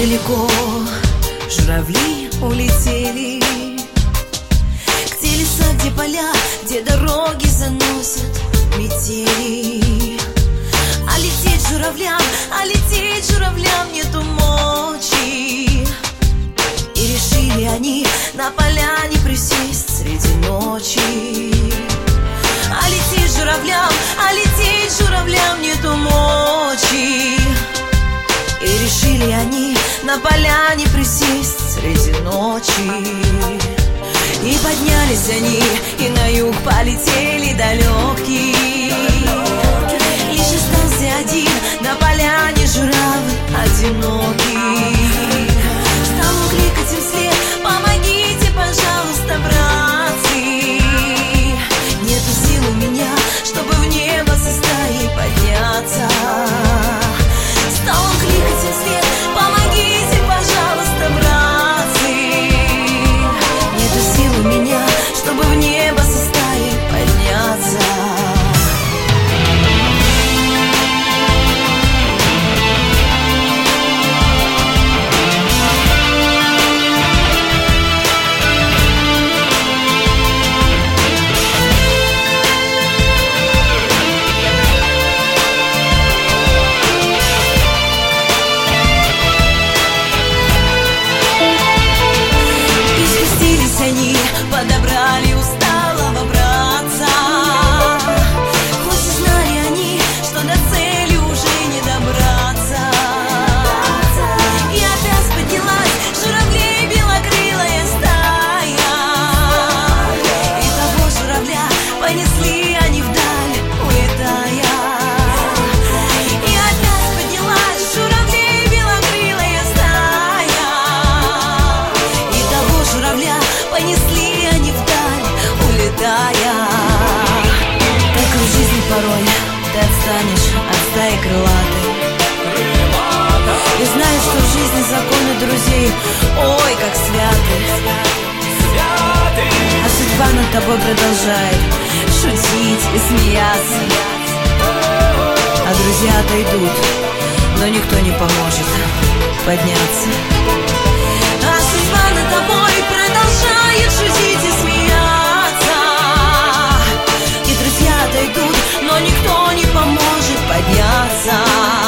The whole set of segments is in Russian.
далеко журавли улетели, где леса, где поля, где дороги заносят метели. А лететь журавлям нету мочи. И решили они на поляне присесть среди ночи. А лететь журавлям нету мочи. И решили они на поляне присесть среди ночи. И поднялись они, и на юг полетели далекие. Лишь остался один на поляне журавль одинокий. Стал он кликать им вслед: помогите, пожалуйста, братцы. Нету сил у меня, чтобы в небо со стаей подняться. Стал он кликать им вслед: помогите, пожалуйста, братцы. Нету сил у меня, чтобы в небо со стаей подняться. Они подобрали усталого братца, хоть и знали они, что до цели уже не добраться. И опять поднялась журавлей белокрылая стая, и того журавля понесли они вдаль, улетая. И опять поднялась журавлей белокрылая стая, и того журавля понесли они вдаль, улетая. Так в жизни порой ты отстанешь от стаи крылатой, и знаешь, что в жизни законы друзей, ой, как святы. А судьба над тобой продолжает шутить и смеяться. А друзья отойдут, но никто не поможет подняться. А судьба над тобой продолжает шутить и смеяться. И друзья отойдут, но никто не поможет подняться.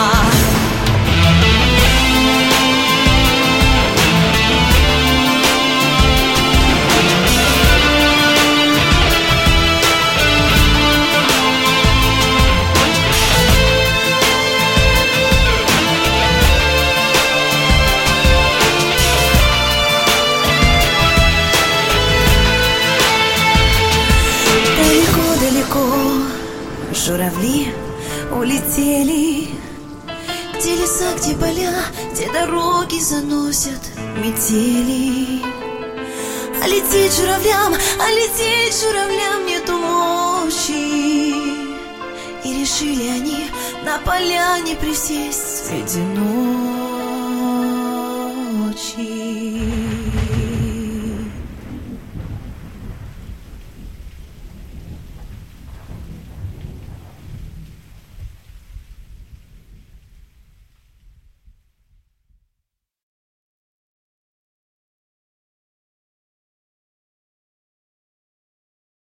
Журавли улетели, где леса, где поля, где дороги заносят метели. А лететь журавлям нету мочи. И решили они на поляне присесть среди ночи.